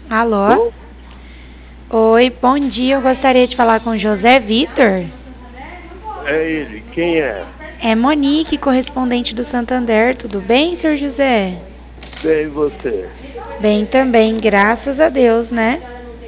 Alô? Ô, Oi, bom dia. Eu gostaria de falar com José Vitor. é ele, quem é? É Monique, correspondente do Santander. Tudo bem, senhor José? Bem, você. Bem também, graças a Deus, né?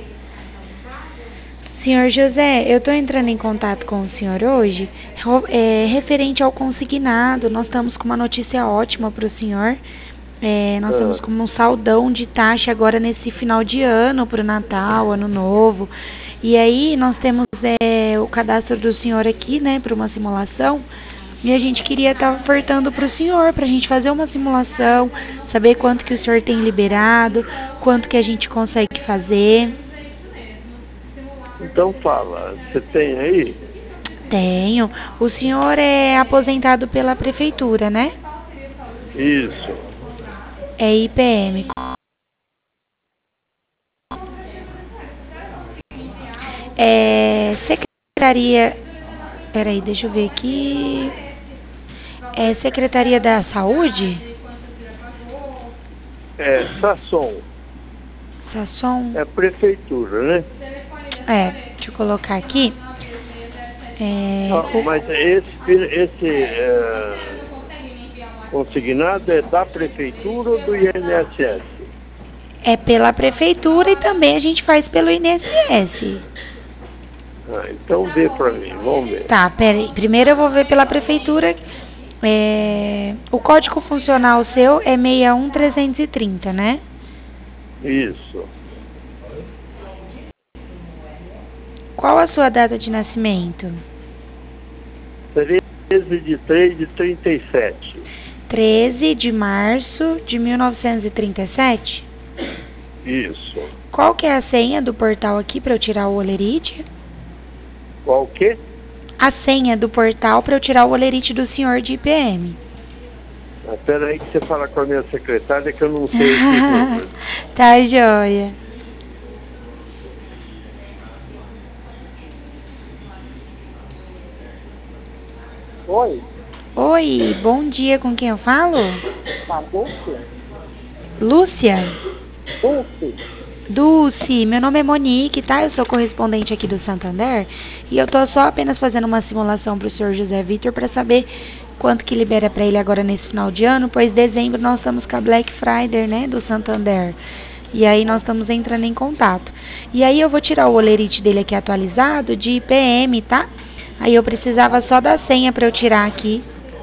Senhor José, eu estou entrando em contato com o senhor hoje, referente ao consignado. Nós estamos com uma notícia ótima para o senhor. Nós estamos Ah, com um saldão de taxa agora nesse final de ano, para o Natal, Ano Novo. E aí nós temos o cadastro do senhor aqui, né, para uma simulação. E a gente queria estar ofertando para o senhor, para a gente fazer uma simulação, saber quanto que o senhor tem liberado, quanto que a gente consegue fazer. então fala, você tem aí? Tenho. O senhor é aposentado pela prefeitura, né? Isso. É IPM. Secretaria. Peraí, deixa eu ver aqui. É Secretaria da Saúde? É Sasson, Sasson? é prefeitura, né? Deixa eu colocar aqui. É, Não, mas esse consignado é da prefeitura ou do INSS? é pela prefeitura e também a gente faz pelo INSS. Ah, então vê para mim, vamos ver. Tá, peraí. Primeiro eu vou ver pela prefeitura. O código funcional seu é 61330, né? Isso. Qual a sua data de nascimento? 13/3/37. 13 de março de 1937. Isso. Qual que é a senha do portal aqui para eu tirar o olerite? Qual o quê? A senha do portal para eu tirar o olerite do senhor de IPM. Espera aí que você fala com a minha secretária que eu não sei esses números. Tá joia. Oi, Oi, bom dia, com quem eu falo? tá Dulce? Lúcia? Dulce? Dulce, meu nome é Monique, tá? Eu sou correspondente aqui do Santander e eu tô só apenas fazendo uma simulação pro senhor José Vitor para saber quanto que libera para ele agora nesse final de ano, pois dezembro nós estamos com a Black Friday, né, do Santander. E aí nós estamos entrando em contato. E aí eu vou tirar o olerite dele aqui atualizado de IPM, tá? Aí eu precisava só da senha para eu tirar aqui.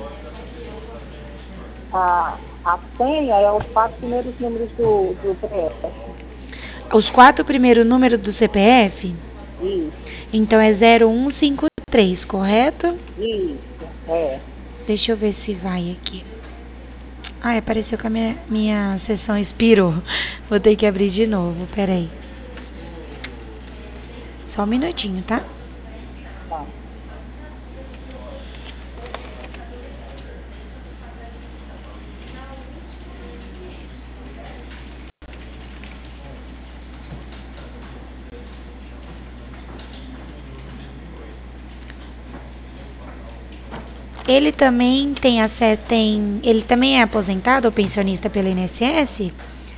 A senha é os 4 primeiros números do CPF. Os 4 primeiros números do CPF, Isso, então é 0153, correto? isso, é. Deixa eu ver se vai aqui. Ah, apareceu que a minha sessão expirou. Vou ter que abrir de novo, peraí. Só um minutinho, tá? Tá. Ele também tem acesso, ele também é aposentado ou pensionista pelo INSS?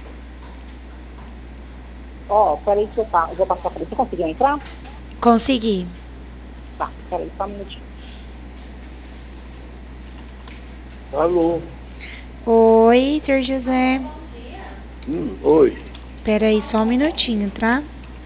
Peraí que eu vou passar pra ele. Você conseguiu entrar? Consegui. Tá, peraí, só um minutinho. Alô? Oi, senhor José. Oi. Peraí, só um minutinho, tá?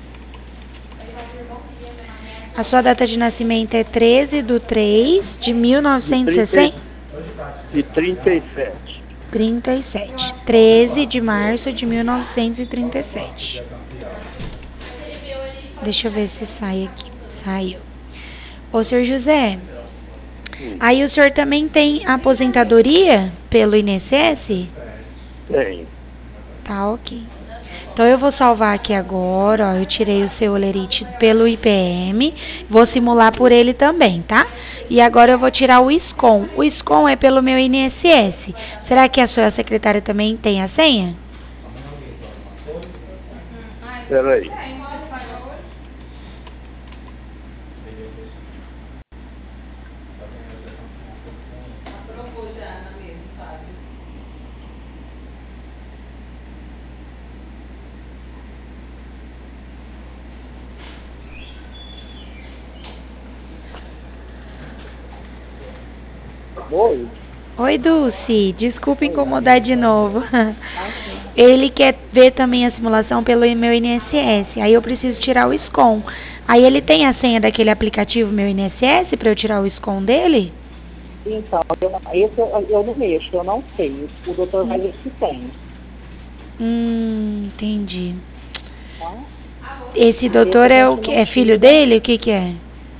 A sua data de nascimento é 13/3 de De 30, 1960? de 37. 37. 13 de março de 1937. Deixa eu ver se sai aqui. Saiu. Ô, senhor José, Hum, aí o senhor também tem aposentadoria pelo INSS? tem. Tá, ok. Então eu vou salvar aqui agora, ó, eu tirei o seu olerite pelo IPM, vou simular por ele também, tá? E agora eu vou tirar o SCOM. O SCOM é pelo meu INSS. Será que a sua secretária também tem a senha? Espera aí. Oi. Oi, Dulce. Desculpa incomodar de novo. Ele quer ver também a simulação pelo meu INSS. Aí eu preciso tirar o SCOM. Aí ele tem a senha daquele aplicativo meu INSS para eu tirar o SCOM dele? Então, eu não mexo, eu não sei. O doutor vai ver se tem. Entendi. Tá? Esse doutor é o que? É filho dele? O que que é?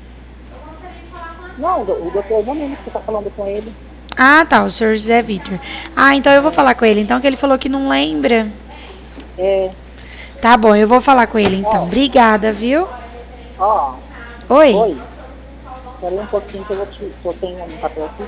Não, o doutor não lembra que você está falando com ele. Ah, tá, o senhor José Vitor. Ah, então eu vou falar com ele. Então, que ele falou que não lembra. É. Tá bom, eu vou falar com ele então. Obrigada, viu? Ó. Oi? Oi. Espera aí um pouquinho que eu tenho um papel aqui.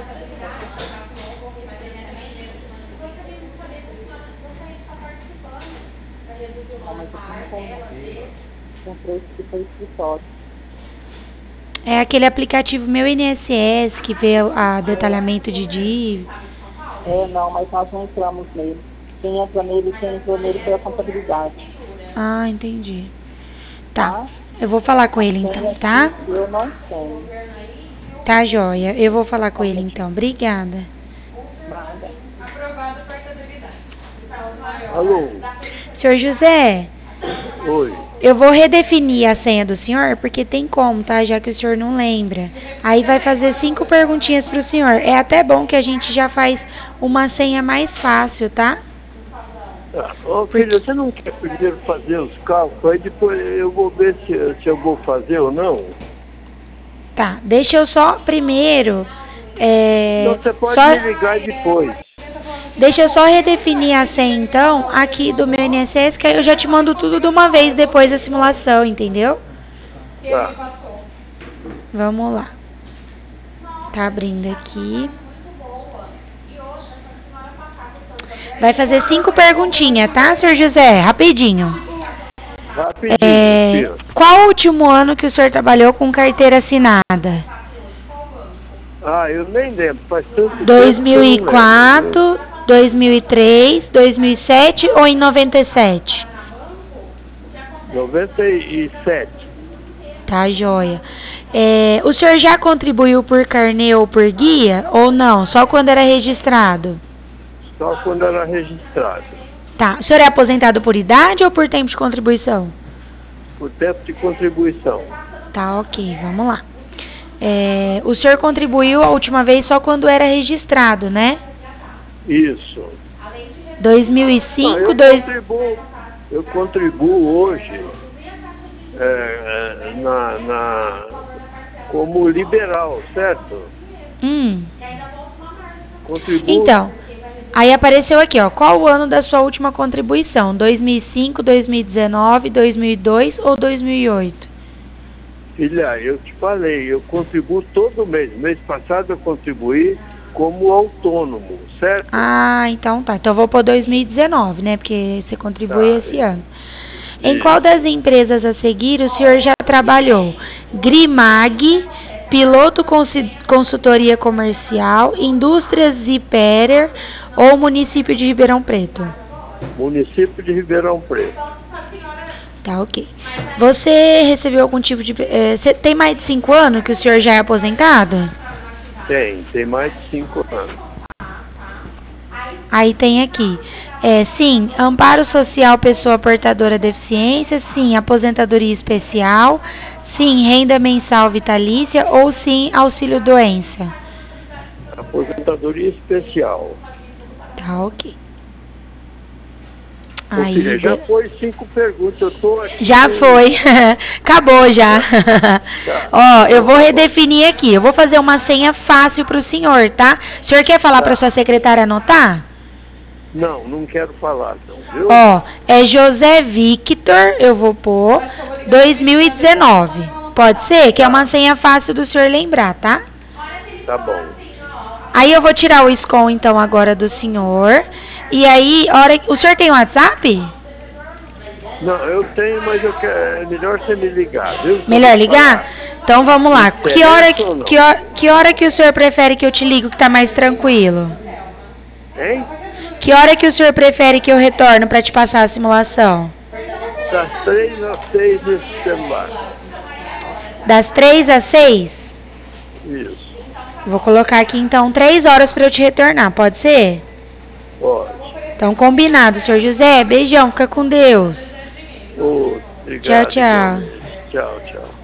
Ah, mas aqui não tem. Tem três que foi escritório. É aquele aplicativo meu INSS que vê a detalhamento de dívida. Não, mas nós não entramos nele. Quem entrou nele foi a contabilidade. Ah, entendi. Tá, eu vou falar com ele então, tá? Eu não tenho. Tá, joia. Eu vou falar com ele então. Obrigada. Nada. Alô? Senhor José, Oi. eu vou redefinir a senha do senhor, porque tem como, tá? Já que o senhor não lembra. Aí vai fazer 5 perguntinhas pro senhor. É até bom que a gente já faz uma senha mais fácil, tá? Ô, filho, você não quer primeiro fazer os cálculos? Aí depois eu vou ver se eu vou fazer ou não. Tá, deixa eu só primeiro... Então você pode me ligar depois. Deixa eu só redefinir a senha, então, aqui do meu INSS, que aí eu já te mando tudo de uma vez depois da simulação, entendeu? Tá. Vamos lá. Tá abrindo aqui. Vai fazer 5 perguntinhas, tá, senhor José? Rapidinho. Rapidinho, qual o último ano que o senhor trabalhou com carteira assinada? Ah, eu nem lembro. Faz tanto tempo 2004, 2003, 2007 ou em 97? 97. Tá, joia. O senhor já contribuiu por carnê ou por guia? Ou não? Só quando era registrado? Só quando era registrado. Tá. O senhor é aposentado por idade ou por tempo de contribuição? Por tempo de contribuição. Tá, ok. Vamos lá. O senhor contribuiu a última vez só quando era registrado, né? Isso. 2005, eu contribuo hoje como liberal, certo? Contribuo. Então, aí apareceu aqui, ó. Qual o ano da sua última contribuição? 2005, 2019, 2002 ou 2008? Filha, eu te falei, eu contribuo todo mês. Mês passado eu contribuí como autônomo, certo? Ah, então tá. Então eu vou pôr 2019, né? Porque você contribui esse ano. Em qual das empresas a seguir o senhor já trabalhou? Grimag, Piloto Consultoria Comercial, Indústrias Zipperer ou Município de Ribeirão Preto? Município de Ribeirão Preto. Tá, ok. Você recebeu algum tipo de... Você tem mais de 5 anos que o senhor já é aposentado? Tem mais de 5 anos. Aí tem aqui. Sim, amparo social pessoa portadora de deficiência. Sim, aposentadoria especial. Sim, renda mensal vitalícia. Ou sim, auxílio doença. Aposentadoria especial. Tá, ok. Aí, filha, já foi 5 perguntas, eu tô aqui. Já foi. Acabou já. Tá. Ó, eu vou redefinir aqui. Eu vou fazer uma senha fácil pro senhor, tá? O senhor quer falar pra sua secretária anotar? Não quero falar, não, viu? Ó, é José Victor, eu vou pôr 2019. Pode ser? Que é uma senha fácil do senhor lembrar, tá? Tá bom. Aí eu vou tirar o SCOM então agora do senhor. E aí, o senhor tem WhatsApp? Não, eu tenho, mas é melhor você me ligar, viu? Melhor ligar? Então vamos lá. Que hora que o senhor prefere que eu te ligo que tá mais tranquilo? Hein? Que hora que o senhor prefere que eu retorno para te passar a simulação? Das 3 às 6 nesse celular. Das 3 às 6? Isso. Vou colocar aqui então 3 horas para eu te retornar, pode ser? Pode. Então combinado, senhor José. Beijão, fica com Deus. Obrigado. Tchau, tchau. Tchau, tchau.